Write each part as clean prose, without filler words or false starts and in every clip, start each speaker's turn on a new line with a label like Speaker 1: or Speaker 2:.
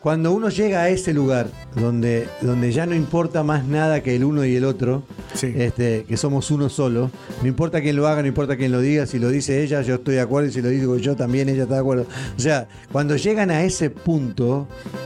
Speaker 1: cuando uno llega a ese lugar donde ya no importa más nada que el uno y el otro,
Speaker 2: Sí.
Speaker 1: que somos uno solo, no importa quién lo haga, no importa quién lo diga, si lo dice ella, yo estoy de acuerdo, y si lo digo yo también, ella está de acuerdo. O sea, cuando llegan a ese punto,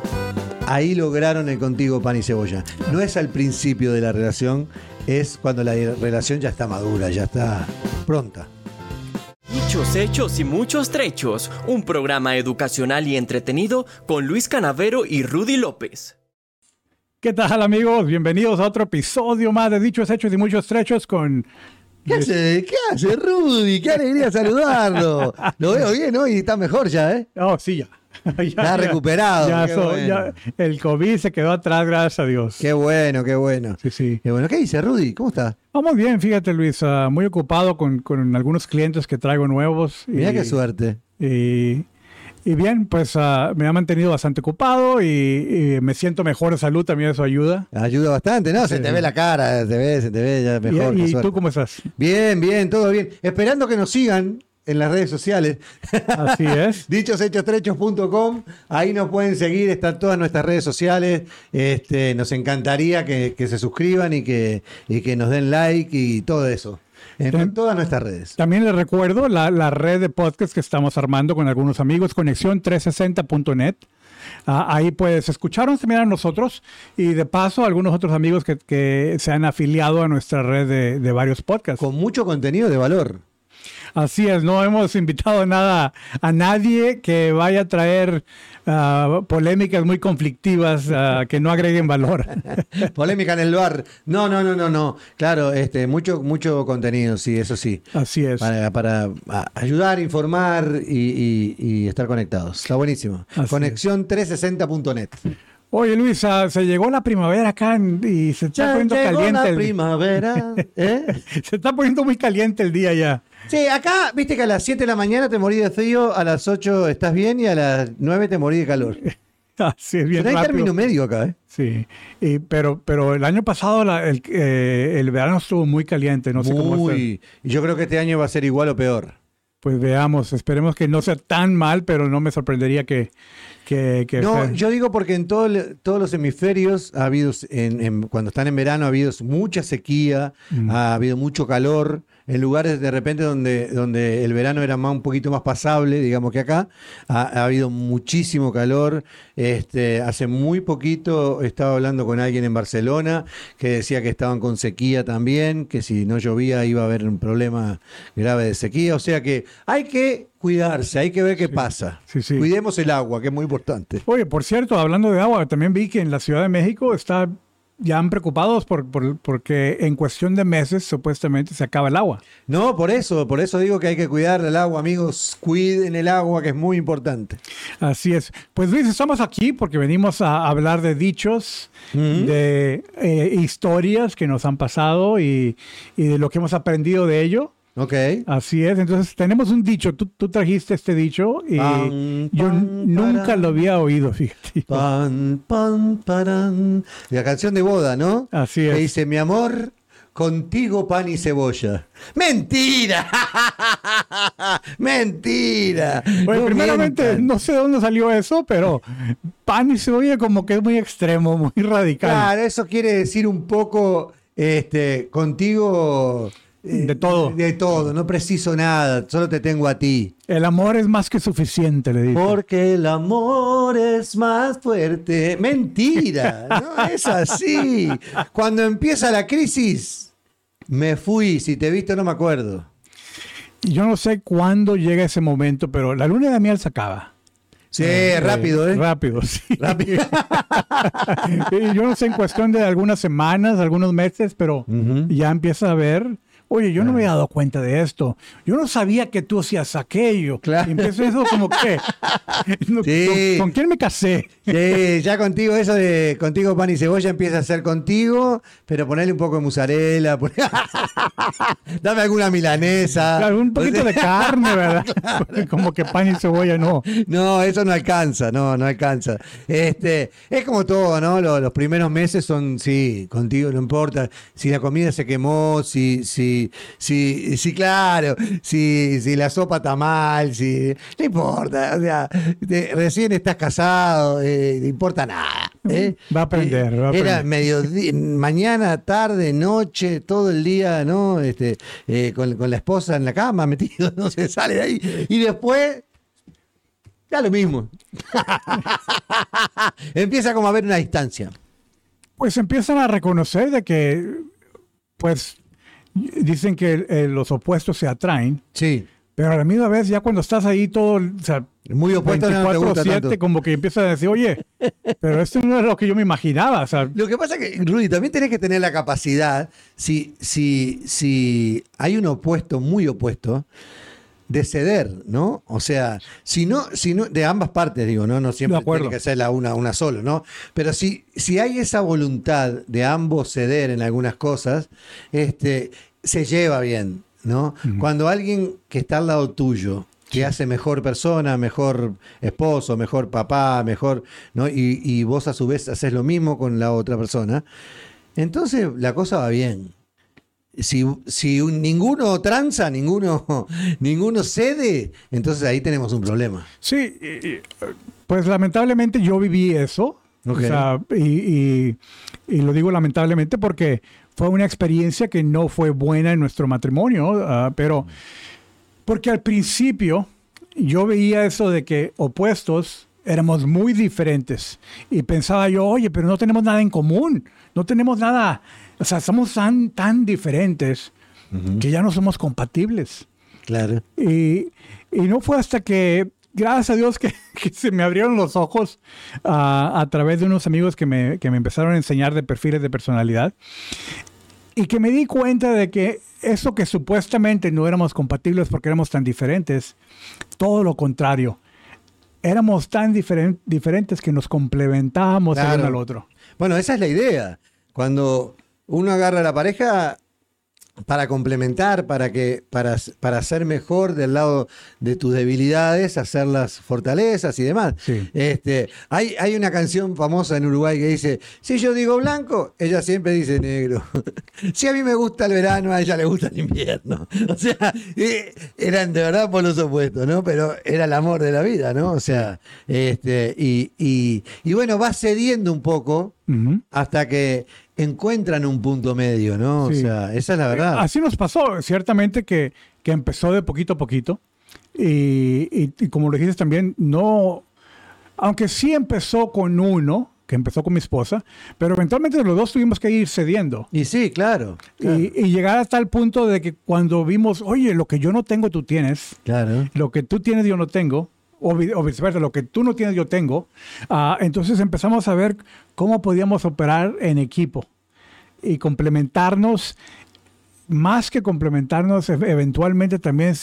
Speaker 1: ahí lograron el contigo pan y cebolla. No es al principio de la relación, es cuando la relación ya está madura, ya está pronta.
Speaker 3: Dichos, hechos y muchos trechos, un programa educacional y entretenido con Luis Canavero y Rudy López.
Speaker 2: ¿Qué tal, amigos? Bienvenidos a otro episodio más de Dichos, Hechos y Muchos Trechos con...
Speaker 1: ¿Qué hace, Rudy? ¡Qué alegría saludarlo! Lo veo bien hoy y está mejor ya, ¿eh?
Speaker 2: Oh, sí, ya.
Speaker 1: Está recuperado.
Speaker 2: Ya, el COVID se quedó atrás, gracias a Dios.
Speaker 1: Qué bueno, qué bueno.
Speaker 2: Sí.
Speaker 1: Qué bueno. ¿Qué dice, Rudy? ¿Cómo está?
Speaker 2: Vamos bien, fíjate, Luis. Muy ocupado con algunos clientes que traigo nuevos.
Speaker 1: Mirá qué suerte.
Speaker 2: Y bien, pues me ha mantenido bastante ocupado y me siento mejor de salud, también eso ayuda.
Speaker 1: Ayuda bastante, ¿no? Se te ve la cara, se te ve ya mejor.
Speaker 2: ¿Y tú cómo estás?
Speaker 1: Bien, todo bien. Esperando que nos sigan en las redes sociales.
Speaker 2: Así es.
Speaker 1: Dichoshechos.com. Ahí nos pueden seguir, están todas nuestras redes sociales. Nos encantaría que se suscriban y que nos den like y todo eso. En todas nuestras redes.
Speaker 2: También les recuerdo la red de podcast que estamos armando con algunos amigos, conexión360.net. Ahí puedes escucharnos también a nosotros y de paso algunos otros amigos que se han afiliado a nuestra red de varios podcasts.
Speaker 1: Con mucho contenido de valor.
Speaker 2: Así es, no hemos invitado a nadie que vaya a traer polémicas muy conflictivas que no agreguen valor.
Speaker 1: Polémica en el bar. No. Claro, mucho contenido, sí, eso sí.
Speaker 2: Así es.
Speaker 1: Para ayudar, informar y estar conectados. Está buenísimo. Conexión360.net.
Speaker 2: Oye, Luis, se llegó la primavera acá y se está poniendo caliente.
Speaker 1: La primavera.
Speaker 2: Se está poniendo muy caliente el día ya.
Speaker 1: Sí, acá, viste que a las 7 de la mañana te morí de frío, a las 8 estás bien y a las 9 te morí de calor.
Speaker 2: Así es, bien
Speaker 1: pero hay
Speaker 2: rápido.
Speaker 1: término medio acá, ¿eh?
Speaker 2: Sí, pero el año pasado el verano estuvo muy caliente, no sé cómo está.
Speaker 1: Y yo creo que este año va a ser igual o peor.
Speaker 2: Pues veamos, esperemos que no sea tan mal, pero no me sorprendería que
Speaker 1: no, yo digo porque en todos los hemisferios ha habido, cuando están en verano ha habido mucha sequía, ha habido mucho calor. En lugares de repente donde el verano era un poquito más pasable, digamos que acá, ha habido muchísimo calor. Hace muy poquito estaba hablando con alguien en Barcelona que decía que estaban con sequía también, que si no llovía iba a haber un problema grave de sequía. O sea que hay que cuidarse, hay que ver qué pasa.
Speaker 2: Sí.
Speaker 1: Cuidemos el agua, que es muy importante.
Speaker 2: Oye, por cierto, hablando de agua, también vi que en la Ciudad de México ya han preocupados porque en cuestión de meses supuestamente se acaba el agua.
Speaker 1: No, por eso digo que hay que cuidar el agua, amigos, cuiden el agua, que es muy importante.
Speaker 2: Así es. Pues Luis, estamos aquí porque venimos a hablar de dichos, de historias que nos han pasado y de lo que hemos aprendido de ello.
Speaker 1: Ok.
Speaker 2: Así es, entonces tenemos un dicho, tú trajiste este dicho y yo nunca lo había oído, fíjate.
Speaker 1: Pan, pan, parán. La canción de boda, ¿no?
Speaker 2: Así es.
Speaker 1: Que dice, mi amor, contigo pan y cebolla. ¡Mentira! ¡Mentira!
Speaker 2: Bueno,
Speaker 1: No
Speaker 2: primeramente,
Speaker 1: mientan.
Speaker 2: no sé de dónde salió eso, pero pan y cebolla como que es muy extremo, muy radical.
Speaker 1: Claro, eso quiere decir un poco, contigo...
Speaker 2: De todo.
Speaker 1: De todo, no preciso nada, solo te tengo a ti.
Speaker 2: El amor es más que suficiente, le digo.
Speaker 1: Porque el amor es más fuerte. Mentira, no es así. Cuando empieza la crisis, me fui, si te he visto no me acuerdo.
Speaker 2: Yo no sé cuándo llega ese momento, pero la luna de miel se acaba.
Speaker 1: Sí, rápido, ¿eh?
Speaker 2: Rápido, sí.
Speaker 1: Rápido.
Speaker 2: Yo no sé, en cuestión de algunas semanas, algunos meses, pero ya empieza a ver... Oye, yo no me había dado cuenta de esto. Yo no sabía que tú hacías aquello.
Speaker 1: Claro.
Speaker 2: Y empiezo eso como que...
Speaker 1: Sí.
Speaker 2: ¿Con quién me casé?
Speaker 1: Sí, ya contigo eso de contigo pan y cebolla empieza a ser contigo, pero ponerle un poco de mozzarella, dame alguna milanesa.
Speaker 2: Claro, un poquito de carne, ¿verdad? Claro. Como que pan y cebolla no.
Speaker 1: No, eso no alcanza, no alcanza. Es como todo, ¿no? Los primeros meses son, sí, contigo no importa. Si la comida se quemó, si claro, si la sopa está mal, no importa, o sea, recién estás casado, no importa nada.
Speaker 2: Va a aprender.
Speaker 1: Era mediodía, mañana, tarde, noche, todo el día, ¿no? Con la esposa en la cama metido, no se sale de ahí. Y después, ya lo mismo. Empieza como a haber una distancia.
Speaker 2: Pues empiezan a reconocer de que, pues, dicen que los opuestos se atraen.
Speaker 1: Sí.
Speaker 2: Pero a la misma vez, ya cuando estás ahí todo, o sea,
Speaker 1: muy opuesto,
Speaker 2: 24/7, como que empiezas a decir, oye, pero esto no es lo que yo me imaginaba. O sea,
Speaker 1: lo que pasa es que, Rudy, también tenés que tener la capacidad, si hay un opuesto, muy opuesto, de ceder, ¿no? O sea, si no, de ambas partes, digo, no siempre tiene que ser una sola, ¿no? Pero si hay esa voluntad de ambos ceder en algunas cosas, se lleva bien, ¿no? Uh-huh. Cuando alguien que está al lado tuyo te hace mejor persona, mejor esposo, mejor papá, mejor, ¿no? Y vos a su vez haces lo mismo con la otra persona, entonces la cosa va bien. Si ninguno tranza, ninguno cede, entonces ahí tenemos un problema.
Speaker 2: Sí, pues lamentablemente yo viví eso. Okay. O sea, y lo digo lamentablemente porque fue una experiencia que no fue buena en nuestro matrimonio, pero porque al principio yo veía eso de que opuestos éramos muy diferentes y pensaba yo, oye, pero no tenemos nada en común, no tenemos nada. O sea, somos tan diferentes que ya no somos compatibles.
Speaker 1: Claro.
Speaker 2: Y no fue hasta que, gracias a Dios, que se me abrieron los ojos a través de unos amigos que me empezaron a enseñar de perfiles de personalidad y que me di cuenta de que eso que supuestamente no éramos compatibles porque éramos tan diferentes, todo lo contrario. Éramos tan diferentes que nos complementábamos el uno al otro.
Speaker 1: Bueno, esa es la idea. Cuando uno agarra a la pareja para complementar, para ser mejor del lado de tus debilidades, hacer las fortalezas y demás.
Speaker 2: Sí.
Speaker 1: Hay una canción famosa en Uruguay que dice, si yo digo blanco, ella siempre dice negro. Si a mí me gusta el verano, a ella le gusta el invierno. O sea, eran de verdad polos opuestos, ¿no? Pero era el amor de la vida, ¿no? O sea, y bueno, va cediendo un poco hasta que encuentran un punto medio, ¿no?
Speaker 2: Sí.
Speaker 1: O sea, esa es la verdad.
Speaker 2: Así nos pasó, ciertamente que empezó de poquito a poquito y como lo dijiste también, no, aunque sí empezó con uno, que empezó con mi esposa, pero eventualmente los dos tuvimos que ir cediendo.
Speaker 1: Y sí, claro.
Speaker 2: Y llegar hasta el punto de que cuando vimos, oye, lo que yo no tengo tú tienes,
Speaker 1: claro.
Speaker 2: Lo que tú tienes yo no tengo, o viceversa, lo que tú no tienes yo tengo, entonces empezamos a ver cómo podíamos operar en equipo y complementarnos, más que complementarnos, eventualmente también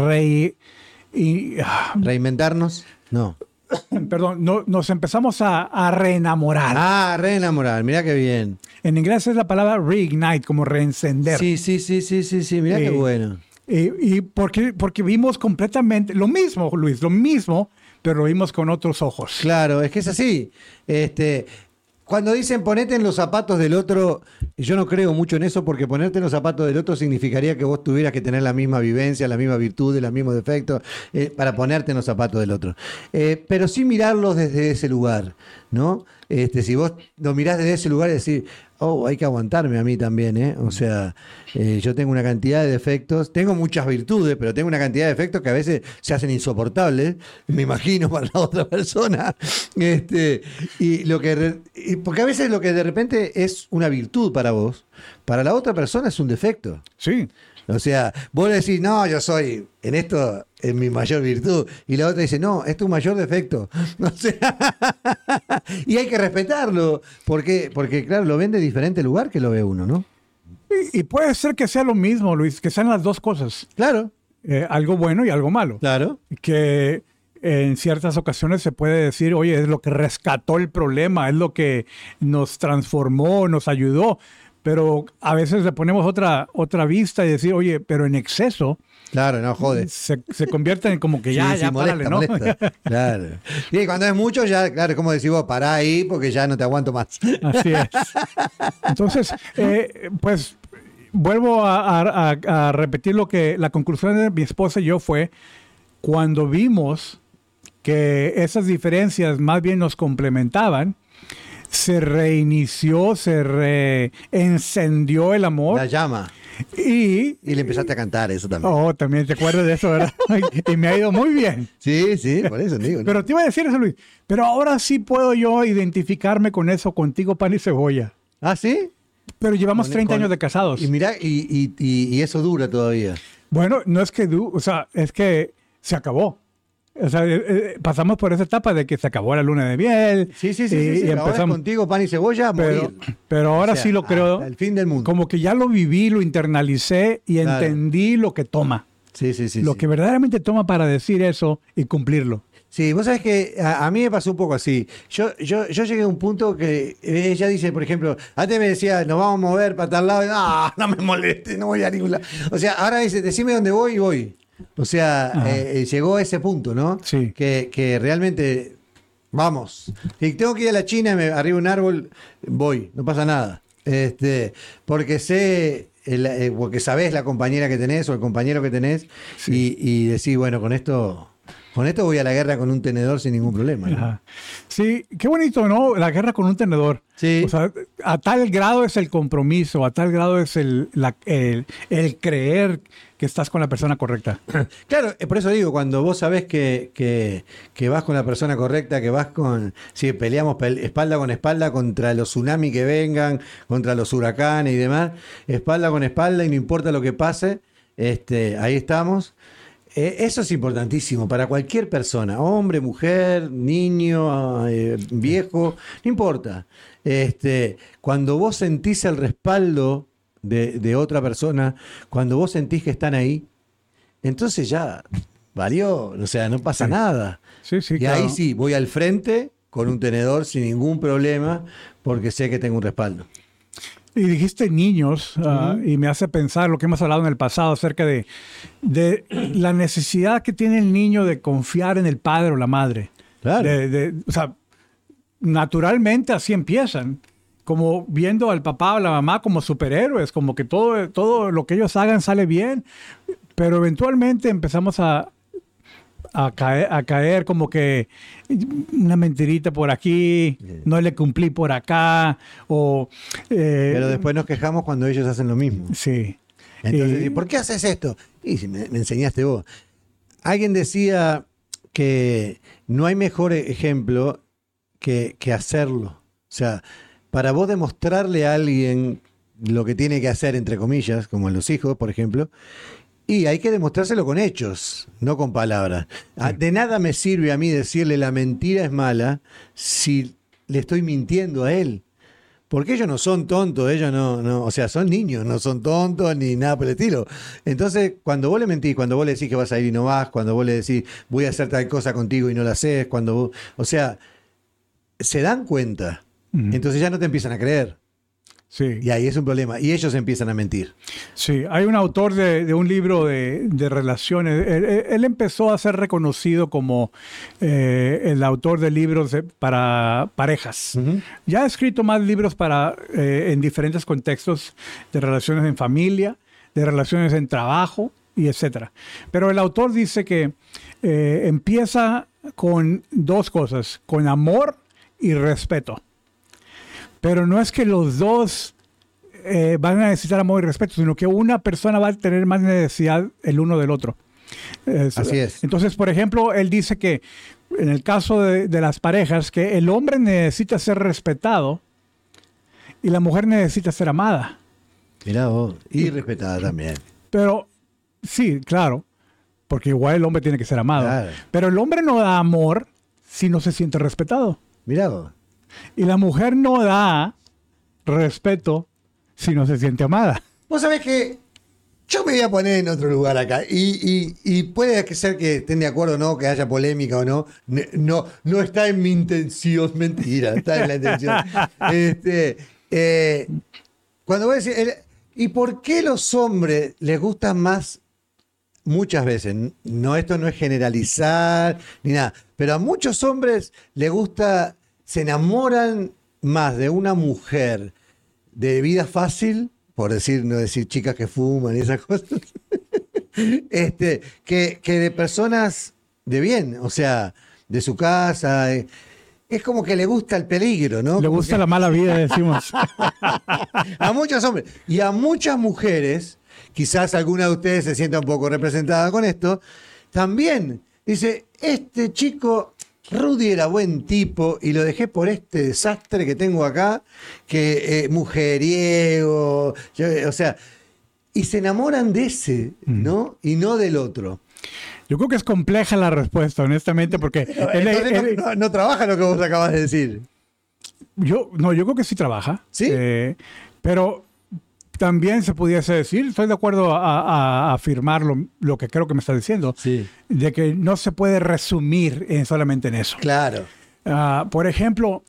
Speaker 1: reinventarnos, no.
Speaker 2: Perdón, nos empezamos a reenamorar.
Speaker 1: Reenamorar, mira qué bien.
Speaker 2: En inglés es la palabra reignite, como reencender.
Speaker 1: Sí, mira qué bueno.
Speaker 2: Y porque vimos completamente lo mismo, Luis, lo mismo, pero lo vimos con otros ojos.
Speaker 1: Claro, es que es así. Cuando dicen ponete en los zapatos del otro, yo no creo mucho en eso, porque ponerte en los zapatos del otro significaría que vos tuvieras que tener la misma vivencia, la misma virtud, los mismos defectos, para ponerte en los zapatos del otro. Pero sí mirarlos desde ese lugar, ¿no? Si vos lo mirás desde ese lugar y decir, hay que aguantarme a mí también, ¿eh? O sea, yo tengo una cantidad de defectos, tengo muchas virtudes, pero tengo una cantidad de defectos que a veces se hacen insoportables, me imagino, para la otra persona. Porque a veces lo que de repente es una virtud para vos, para la otra persona es un defecto.
Speaker 2: Sí.
Speaker 1: O sea, vos le decís, no, yo soy, en esto es mi mayor virtud. Y la otra dice, no, es tu mayor defecto. O sea, y hay que respetarlo. Porque, claro, lo ven de diferente lugar que lo ve uno, ¿no?
Speaker 2: Y puede ser que sea lo mismo, Luis, que sean las dos cosas.
Speaker 1: Claro.
Speaker 2: Algo bueno y algo malo.
Speaker 1: Claro.
Speaker 2: Que en ciertas ocasiones se puede decir, oye, es lo que rescató el problema, es lo que nos transformó, nos ayudó. Pero a veces le ponemos otra vista y decir, oye, pero en exceso.
Speaker 1: Claro, no, jode.
Speaker 2: Se convierte en como que ya
Speaker 1: molesta,
Speaker 2: párale, ¿no?
Speaker 1: Molesta. Claro. Y cuando es mucho, ya, claro, como decís vos, pará ahí porque ya no te aguanto más.
Speaker 2: Así es. Entonces, pues vuelvo a repetir la conclusión de mi esposa y yo fue cuando vimos que esas diferencias más bien nos complementaban, se reinició, se reencendió el amor.
Speaker 1: La llama.
Speaker 2: Y
Speaker 1: le empezaste a cantar eso también.
Speaker 2: Oh, también te acuerdas de eso, ¿verdad? Y me ha ido muy bien.
Speaker 1: Sí, por eso digo. ¿No?
Speaker 2: Pero te iba a decir eso, Luis. Pero ahora sí puedo yo identificarme con eso, contigo, pan y cebolla.
Speaker 1: ¿Ah, sí?
Speaker 2: Pero llevamos 30 años de casados.
Speaker 1: Y mira, y eso dura todavía.
Speaker 2: Bueno, no es que o sea, es que se acabó. O sea, pasamos por esa etapa de que se acabó la luna de miel.
Speaker 1: Sí. Y ahora es contigo, pan y cebolla, a morir.
Speaker 2: Pero ahora sí lo creo.
Speaker 1: Hasta el fin del mundo.
Speaker 2: Como que ya lo viví, lo internalicé y entendí lo que toma.
Speaker 1: Sí.
Speaker 2: Lo que verdaderamente toma para decir eso y cumplirlo.
Speaker 1: Sí, vos sabés que a mí me pasó un poco así. Yo llegué a un punto que ella dice, por ejemplo, antes me decía, nos vamos a mover para tal lado. No me moleste, no voy a ningún lado. O sea, ahora dice, decime dónde voy y voy. O sea, llegó a ese punto, ¿no?
Speaker 2: Sí.
Speaker 1: Que realmente, vamos, si tengo que ir a la China, arriba de un árbol, voy, no pasa nada. Porque porque sabés la compañera que tenés o el compañero que tenés, sí. y decís, bueno, con esto voy a la guerra con un tenedor sin ningún problema, ¿no?
Speaker 2: Sí, qué bonito, ¿no? La guerra con un tenedor.
Speaker 1: Sí.
Speaker 2: O sea, a tal grado es el compromiso, a tal grado es el creer que estás con la persona correcta.
Speaker 1: Claro, por eso digo, cuando vos sabés que vas con la persona correcta, que vas si peleamos espalda con espalda contra los tsunamis que vengan, contra los huracanes y demás, espalda con espalda y no importa lo que pase, ahí estamos. Eso es importantísimo para cualquier persona, hombre, mujer, niño, viejo, no importa. Cuando vos sentís el respaldo de otra persona, cuando vos sentís que están ahí, entonces ya valió, o sea, no pasa nada.
Speaker 2: Sí,
Speaker 1: y
Speaker 2: claro.
Speaker 1: Ahí sí, voy al frente con un tenedor sin ningún problema, porque sé que tengo un respaldo.
Speaker 2: Y dijiste niños, y me hace pensar lo que hemos hablado en el pasado acerca de la necesidad que tiene el niño de confiar en el padre o la madre.
Speaker 1: Claro.
Speaker 2: O sea, naturalmente así empiezan, como viendo al papá o la mamá como superhéroes, como que todo lo que ellos hagan sale bien, pero eventualmente empezamos a caer como que una mentirita por aquí, no le cumplí por acá,
Speaker 1: pero después nos quejamos cuando ellos hacen lo mismo.
Speaker 2: Sí.
Speaker 1: Entonces, ¿por qué haces esto? Y si me enseñaste vos. Alguien decía que no hay mejor ejemplo que hacerlo. O sea, para vos demostrarle a alguien lo que tiene que hacer, entre comillas, como a los hijos, por ejemplo, y hay que demostrárselo con hechos, no con palabras. De nada me sirve a mí decirle la mentira es mala si le estoy mintiendo a él. Porque ellos no son tontos, ellos no, o sea, son niños, no son tontos ni nada por el estilo. Entonces, cuando vos le mentís, cuando vos le decís que vas a ir y no vas, cuando vos le decís voy a hacer tal cosa contigo y no la haces, cuando vos, o sea, se dan cuenta. Entonces ya no te empiezan a creer.
Speaker 2: Sí.
Speaker 1: Y ahí es un problema. Y ellos empiezan a mentir.
Speaker 2: Sí, hay un autor de un libro de relaciones. Él empezó a ser reconocido como el autor de libros para parejas. Uh-huh. Ya ha escrito más libros en diferentes contextos de relaciones en familia, de relaciones en trabajo y etcétera. Pero el autor dice que empieza con dos cosas, con amor y respeto. Pero no es que los dos van a necesitar amor y respeto, sino que una persona va a tener más necesidad el uno del otro.
Speaker 1: Así es.
Speaker 2: Entonces, por ejemplo, él dice que en el caso de las parejas, que el hombre necesita ser respetado y la mujer necesita ser amada.
Speaker 1: Mirá vos, y respetada también.
Speaker 2: Pero, sí, claro, porque igual el hombre tiene que ser amado. Claro. Pero el hombre no da amor si no se siente respetado.
Speaker 1: Mirá vos.
Speaker 2: Y la mujer no da respeto si no se siente amada.
Speaker 1: Vos sabés que yo me voy a poner en otro lugar acá y puede ser que estén de acuerdo o no, que haya polémica o no. No está en mi intención, mentira, está en la intención. Cuando voy a decir, ¿y por qué los hombres les gustan más? Muchas veces, esto no es generalizar ni nada, pero a muchos hombres les gusta... Se enamoran más de una mujer de vida fácil, por no decir chicas que fuman y esas cosas, que de personas de bien, o sea, de su casa. Es como que le gusta el peligro, ¿no?
Speaker 2: Le gusta la mala vida, decimos.
Speaker 1: A muchos hombres y a muchas mujeres, quizás alguna de ustedes se sienta un poco representada con esto, también dice, este chico Rudy era buen tipo y lo dejé por este desastre que tengo acá, que mujeriego, o sea, y se enamoran de ese, ¿no? Y no del otro.
Speaker 2: Yo creo que es compleja la respuesta, honestamente, porque...
Speaker 1: no trabaja lo que vos acabas de decir.
Speaker 2: Yo creo que sí trabaja.
Speaker 1: ¿Sí?
Speaker 2: Pero también se pudiese decir, estoy de acuerdo a afirmar lo que creo que me está diciendo,
Speaker 1: sí,
Speaker 2: de que no se puede resumir solamente en eso.
Speaker 1: Claro.
Speaker 2: Por ejemplo,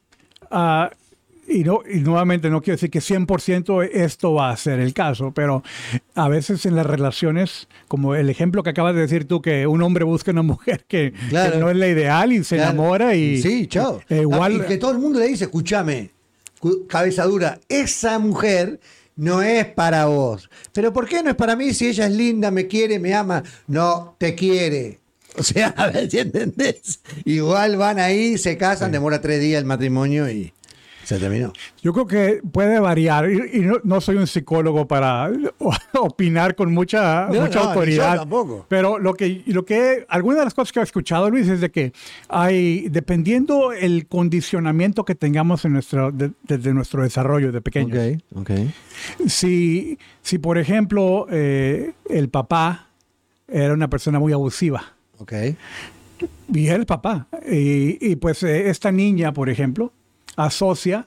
Speaker 2: y nuevamente no quiero decir que 100% esto va a ser el caso, pero a veces en las relaciones, como el ejemplo que acabas de decir tú, que un hombre busca una mujer que no es la ideal y se enamora y...
Speaker 1: Sí, chao.
Speaker 2: Igual,
Speaker 1: y que todo el mundo le dice, escúchame, cabeza dura, esa mujer no es para vos. ¿Pero por qué no es para mí si ella es linda, me quiere, me ama? No, te quiere. O sea, a ver si entendés. Igual van ahí, se casan, sí, demora 3 días el matrimonio y... se terminó.
Speaker 2: Yo creo que puede variar y no soy un psicólogo para opinar con mucha autoridad.
Speaker 1: Yo tampoco.
Speaker 2: Pero algunas de las cosas que he escuchado, Luis, es de que dependiendo el condicionamiento que tengamos desde nuestro desarrollo de pequeños.
Speaker 1: Okay.
Speaker 2: Si por ejemplo, el papá era una persona muy abusiva.
Speaker 1: Okay.
Speaker 2: Y era el papá. Y pues esta niña, por ejemplo, asocia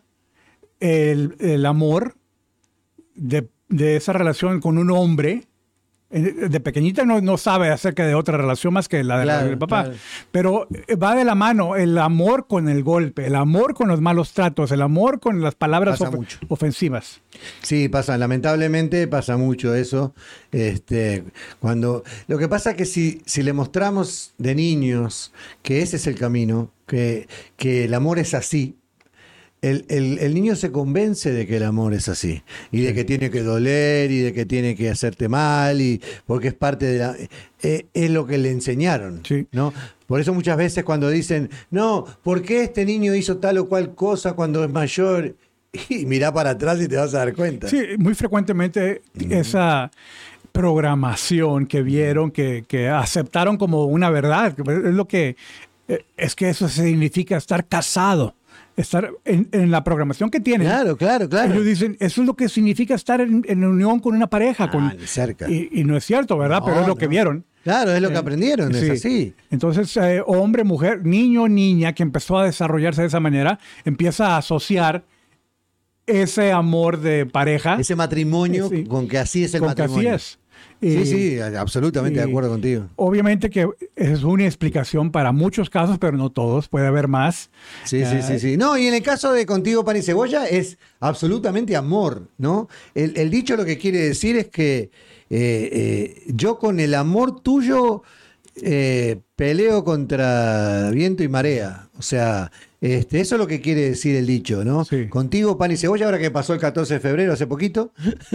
Speaker 2: el amor de esa relación con un hombre. De pequeñita no sabe acerca de otra relación más que la del papá. Claro. Pero va de la mano el amor con el golpe, el amor con los malos tratos, el amor con las palabras ofensivas.
Speaker 1: Sí, lamentablemente pasa mucho eso. Lo que pasa es que si le mostramos de niños que ese es el camino, que el amor es así, el niño se convence de que el amor es así y de que tiene que doler y de que tiene que hacerte mal porque es parte de es lo que le enseñaron,
Speaker 2: sí,
Speaker 1: ¿no? Por eso muchas veces cuando dicen, no, ¿por qué este niño hizo tal o cual cosa cuando es mayor? Y mirá para atrás y te vas a dar cuenta.
Speaker 2: Sí, muy frecuentemente esa programación que vieron, que aceptaron como una verdad, es que eso significa estar casado. Estar en la programación que tienen.
Speaker 1: Claro.
Speaker 2: Ellos dicen, eso es lo que significa estar en unión con una pareja.
Speaker 1: De cerca.
Speaker 2: Y no es cierto, ¿verdad? Pero es lo que vieron.
Speaker 1: Claro, es lo que aprendieron,
Speaker 2: sí.
Speaker 1: Es así.
Speaker 2: Entonces, hombre, mujer, niño, niña, que empezó a desarrollarse de esa manera, empieza a asociar ese amor de pareja.
Speaker 1: Ese matrimonio con que así es el matrimonio.
Speaker 2: Que así es.
Speaker 1: Sí, absolutamente de acuerdo contigo.
Speaker 2: Obviamente que es una explicación para muchos casos, pero no todos, puede haber más.
Speaker 1: Sí. No, y en el caso de Contigo Pan y Cebolla es absolutamente amor, ¿no? El dicho lo que quiere decir es que yo con el amor tuyo peleo contra viento y marea. O sea, eso es lo que quiere decir el dicho, ¿no?
Speaker 2: Sí.
Speaker 1: Contigo pan y cebolla, ahora que pasó el 14 de febrero, hace poquito.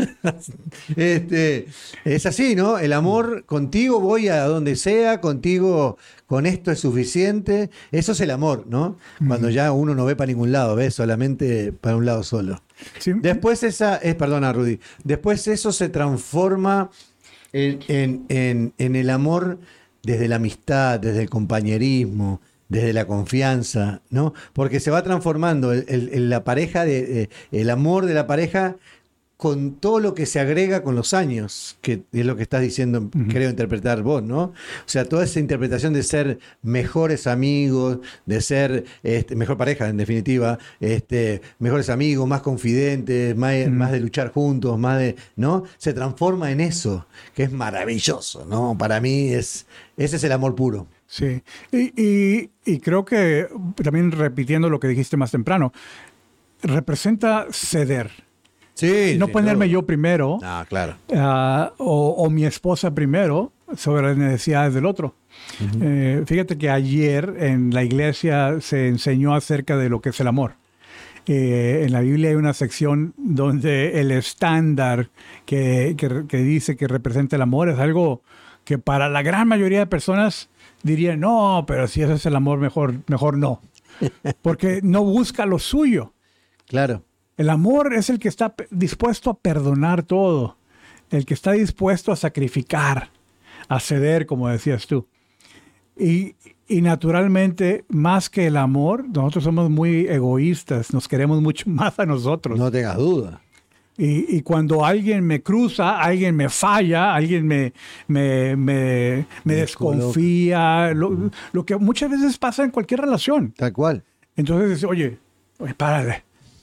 Speaker 1: Es así, ¿no? El amor, contigo voy a donde sea, contigo con esto es suficiente. Eso es el amor, ¿no? Cuando ya uno no ve para ningún lado, ve solamente para un lado solo.
Speaker 2: Sí.
Speaker 1: Después perdona, Rudy, después eso se transforma en el amor desde la amistad, desde el compañerismo, desde la confianza, ¿no? Porque se va transformando la pareja, el amor de la pareja con todo lo que se agrega con los años, que es lo que estás diciendo, creo interpretar vos, ¿no? O sea, toda esa interpretación de ser mejores amigos, de ser mejor pareja, en definitiva, mejores amigos, más confidentes, más de luchar juntos, más de, ¿no? Se transforma en eso, que es maravilloso, ¿no? Para mí ese es el amor puro.
Speaker 2: Sí, y creo que, también repitiendo lo que dijiste más temprano, representa ceder.
Speaker 1: Sí,
Speaker 2: no ponerme yo primero,
Speaker 1: claro.
Speaker 2: O mi esposa primero sobre las necesidades del otro. Fíjate que ayer en la iglesia se enseñó acerca de lo que es el amor. En la Biblia hay una sección donde el estándar que dice que representa el amor es algo que para la gran mayoría de personas dirían, no, pero si ese es el amor, mejor no. Porque no busca lo suyo.
Speaker 1: Claro.
Speaker 2: El amor es el que está dispuesto a perdonar todo, el que está dispuesto a sacrificar, a ceder, como decías tú. Y naturalmente, más que el amor, nosotros somos muy egoístas, nos queremos mucho más a nosotros.
Speaker 1: No tengas duda.
Speaker 2: Y cuando alguien me cruza, alguien me falla, alguien me desconfía, lo que muchas veces pasa en cualquier relación.
Speaker 1: Tal cual.
Speaker 2: Entonces dice, oye, párale.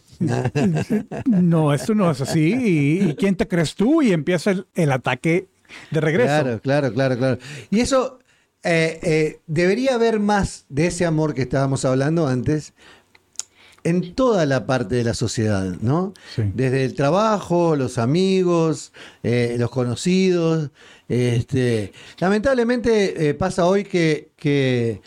Speaker 2: No, esto no es así. ¿Y quién te crees tú? Y empieza el ataque de regreso.
Speaker 1: Claro. Y eso, debería haber más de ese amor que estábamos hablando antes en toda la parte de la sociedad, ¿no?
Speaker 2: Sí.
Speaker 1: Desde el trabajo, los amigos, los conocidos. Lamentablemente pasa hoy que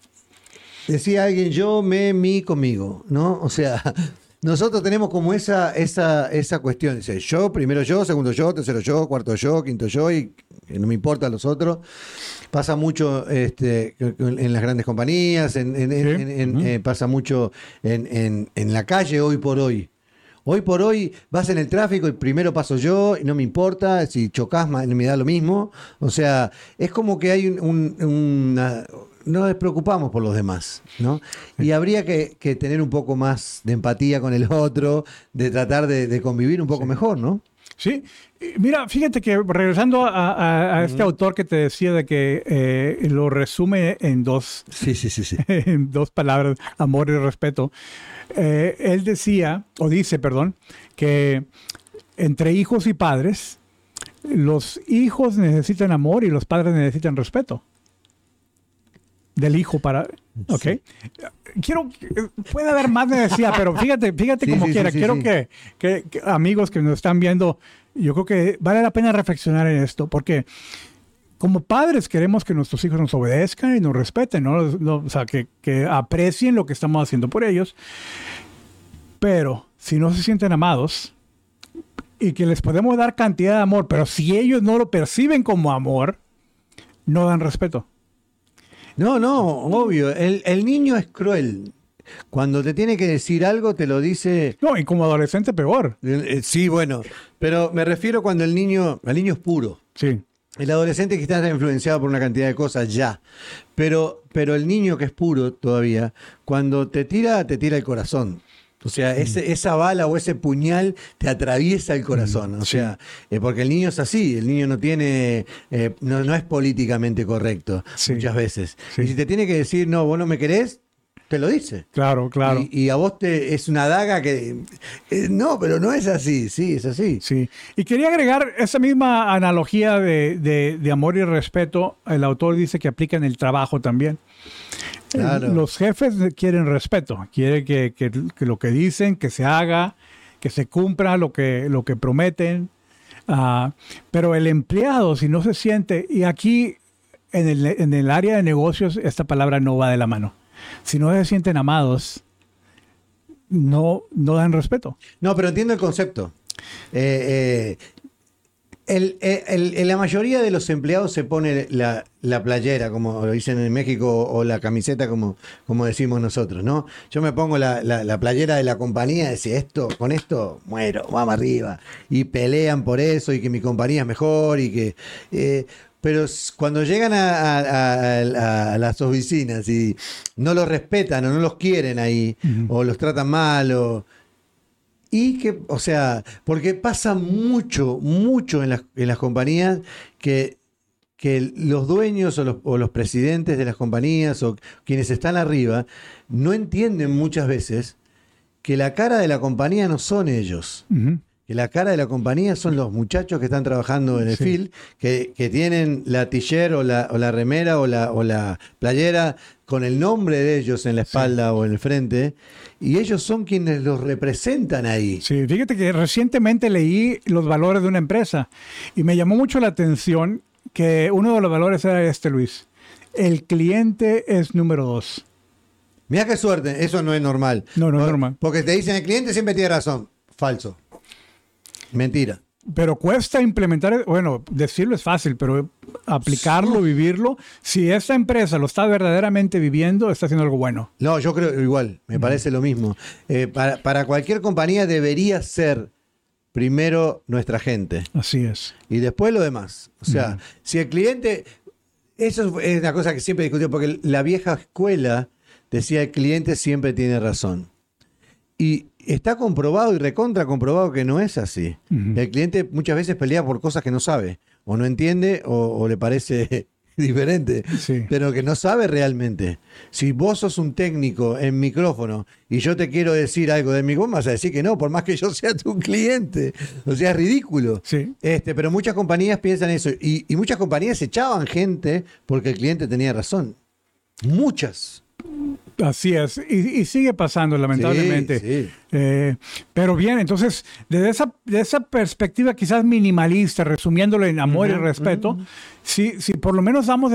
Speaker 1: decía alguien, yo, mi, conmigo, ¿no? O sea, nosotros tenemos como esa cuestión. Dice, yo, primero yo, segundo yo, tercero yo, cuarto yo, quinto yo, y no me importan los otros. Pasa mucho en las grandes compañías, pasa mucho en la calle hoy por hoy. Hoy por hoy vas en el tráfico y primero paso yo y no me importa, si chocas me da lo mismo. O sea, es como que hay no nos despreocupamos por los demás, ¿no? Y habría que tener un poco más de empatía con el otro, de tratar de convivir un poco mejor, ¿no?
Speaker 2: Sí, mira, fíjate que regresando a este autor que te decía de que lo resume en dos, en dos palabras, amor y respeto, él dice, que entre hijos y padres, los hijos necesitan amor y los padres necesitan respeto. Del hijo para... Ok. Sí. Puede haber más, me decía, pero fíjate como quiera. Quiero que amigos que nos están viendo, yo creo que vale la pena reflexionar en esto, porque como padres queremos que nuestros hijos nos obedezcan y nos respeten, ¿no? O sea, que aprecien lo que estamos haciendo por ellos. Pero si no se sienten amados y que les podemos dar cantidad de amor, pero si ellos no lo perciben como amor, no dan respeto.
Speaker 1: No, obvio. El niño es cruel. Cuando te tiene que decir algo, te lo dice...
Speaker 2: No, y como adolescente peor.
Speaker 1: Sí, bueno. Pero me refiero cuando el niño es puro.
Speaker 2: Sí.
Speaker 1: El adolescente que está influenciado por una cantidad de cosas ya. Pero el niño que es puro todavía, cuando te tira el corazón. O sea, esa bala o ese puñal te atraviesa el corazón. O sea, porque el niño es así, el niño no tiene, no es políticamente correcto muchas veces. Sí. Y si te tiene que decir, no, vos no me querés, te lo dice.
Speaker 2: Claro.
Speaker 1: Y a vos es una daga que, no, pero no es así, sí, es así.
Speaker 2: Sí. Y quería agregar esa misma analogía de amor y respeto. El autor dice que aplica en el trabajo también. Claro. Los jefes quieren respeto, quieren que lo que dicen, que se haga, que se cumpla lo que prometen. Pero el empleado, si no se siente, y aquí en el área de negocios esta palabra no va de la mano. Si no se sienten amados, no dan respeto.
Speaker 1: No, pero entiendo el concepto. La mayoría de los empleados se pone la playera, como lo dicen en México, o la camiseta, como decimos nosotros, ¿no? Yo me pongo la playera de la compañía y decir, con esto muero, vamos arriba. Y pelean por eso, y que mi compañía es mejor, y que... pero cuando llegan a las oficinas y no los respetan o no los quieren ahí, o los tratan mal, y que, o sea, porque pasa mucho en las compañías que los dueños o los presidentes de las compañías o quienes están arriba no entienden muchas veces que la cara de la compañía no son ellos. Que la cara de la compañía son los muchachos que están trabajando en el field, que tienen la t-shirt o la remera o la playera con el nombre de ellos en la espalda o en el frente, y ellos son quienes los representan ahí.
Speaker 2: Sí, fíjate que recientemente leí los valores de una empresa y me llamó mucho la atención que uno de los valores era Luis. El cliente es número 2.
Speaker 1: Mirá qué suerte, eso no es normal.
Speaker 2: No es normal.
Speaker 1: Porque te dicen, el cliente siempre tiene razón. Falso. Mentira.
Speaker 2: Pero cuesta implementar, bueno, decirlo es fácil, pero aplicarlo, vivirlo, si esta empresa lo está verdaderamente viviendo, está haciendo algo bueno.
Speaker 1: No, yo creo igual, me parece lo mismo. Para cualquier compañía debería ser primero nuestra gente.
Speaker 2: Así es.
Speaker 1: Y después lo demás. O sea, si el cliente... Eso es una cosa que siempre discutió, porque la vieja escuela decía el cliente siempre tiene razón. Y está comprobado y recontra comprobado que no es así. El cliente muchas veces pelea por cosas que no sabe, o no entiende, o le parece diferente, pero que no sabe realmente. Si vos sos un técnico en micrófono y yo te quiero decir algo de micrófono, vas a decir que no, por más que yo sea tu cliente. O sea, es ridículo.
Speaker 2: Sí.
Speaker 1: Pero muchas compañías piensan eso. Y muchas compañías echaban gente porque el cliente tenía razón. Muchas.
Speaker 2: Así es, y sigue pasando lamentablemente.
Speaker 1: Sí.
Speaker 2: Pero bien, entonces, desde esa perspectiva quizás minimalista, resumiéndolo en amor y respeto, si por lo menos damos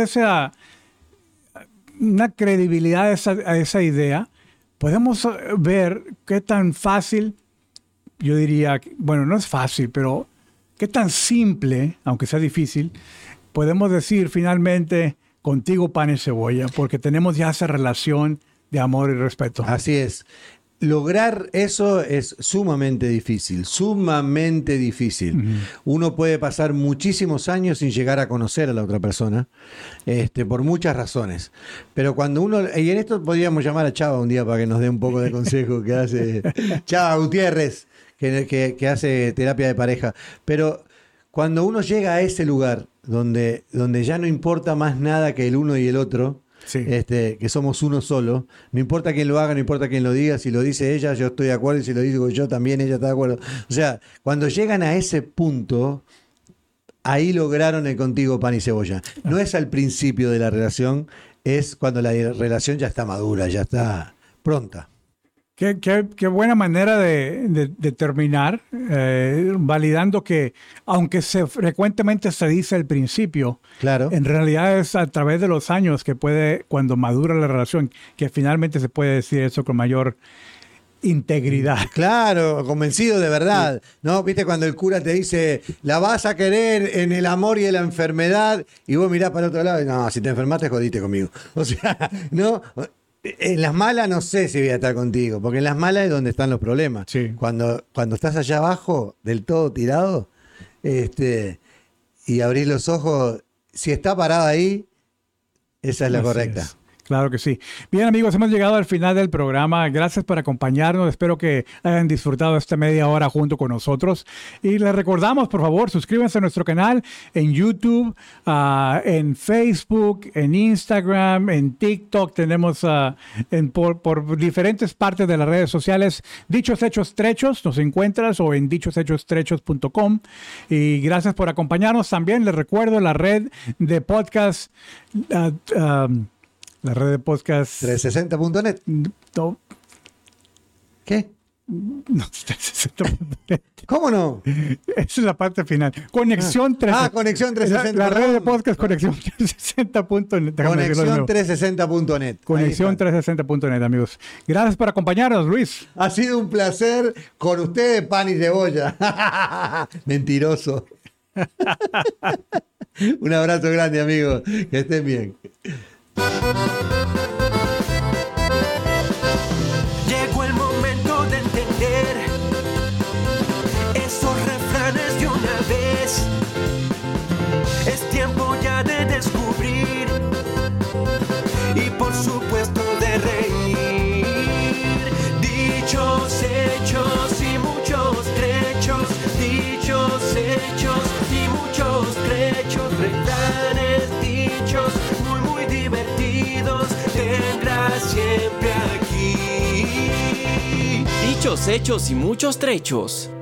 Speaker 2: una credibilidad a esa idea, podemos ver qué tan fácil, yo diría, bueno, no es fácil, pero qué tan simple, aunque sea difícil, podemos decir finalmente contigo pan y cebolla, porque tenemos ya esa relación de amor y respeto.
Speaker 1: Así es. Lograr eso es sumamente difícil, sumamente difícil. Uno puede pasar muchísimos años sin llegar a conocer a la otra persona, por muchas razones. Pero cuando uno, y en esto podríamos llamar a Chava un día para que nos dé un poco de consejo que hace Chava Gutiérrez, que hace terapia de pareja. Pero cuando uno llega a ese lugar donde ya no importa más nada que el uno y el otro, que somos uno solo, no importa quién lo haga, no importa quién lo diga, si lo dice ella, yo estoy de acuerdo, y si lo digo yo también, ella está de acuerdo. O sea, cuando llegan a ese punto, ahí lograron el contigo pan y cebolla. No es al principio de la relación, es cuando la relación ya está madura, ya está pronta.
Speaker 2: Qué buena manera de terminar, validando que, aunque frecuentemente se dice al principio,
Speaker 1: claro,
Speaker 2: en realidad es a través de los años que cuando madura la relación, que finalmente se puede decir eso con mayor integridad.
Speaker 1: Claro, convencido de verdad. ¿No? ¿Viste cuando el cura te dice, la vas a querer en el amor y en la enfermedad? Y vos mirás para el otro lado y no, si te enfermaste, jodiste conmigo. O sea, ¿no? En las malas no sé si voy a estar contigo, porque en las malas es donde están los problemas.
Speaker 2: Sí.
Speaker 1: Cuando estás allá abajo, del todo tirado, y abrís los ojos, si está parado ahí, esa es la correcta.
Speaker 2: Claro que sí. Bien, amigos, hemos llegado al final del programa. Gracias por acompañarnos. Espero que hayan disfrutado esta media hora junto con nosotros. Y les recordamos, por favor, suscríbanse a nuestro canal en YouTube, en Facebook, en Instagram, en TikTok. Tenemos por diferentes partes de las redes sociales. Dichos Hechos Trechos, nos encuentras, o en dichoshechos.com. Y gracias por acompañarnos. También les recuerdo la red de podcast. La red de podcast
Speaker 1: 360.net.
Speaker 2: No.
Speaker 1: ¿Qué?
Speaker 2: No, 360.net.
Speaker 1: ¿Cómo no?
Speaker 2: Esa es la parte final. Conexión 360.
Speaker 1: Conexión 360.
Speaker 2: La red de podcast Conexión 360.net.
Speaker 1: Conexión 360.net.
Speaker 2: Conexión 360.net, amigos. Gracias por acompañarnos, Luis.
Speaker 1: Ha sido un placer con ustedes, pan y cebolla. Mentiroso. Un abrazo grande, amigos. Que estén bien.
Speaker 4: Llegó el momento de entender esos refranes de una vez. Es tiempo ya de descubrir y por supuesto de reír. Dichos, hechos y muchos trechos. Dichos, hechos y muchos trechos. Refranes dichos muy divertidos tendrás siempre aquí.
Speaker 3: Dichos, hechos y muchos trechos.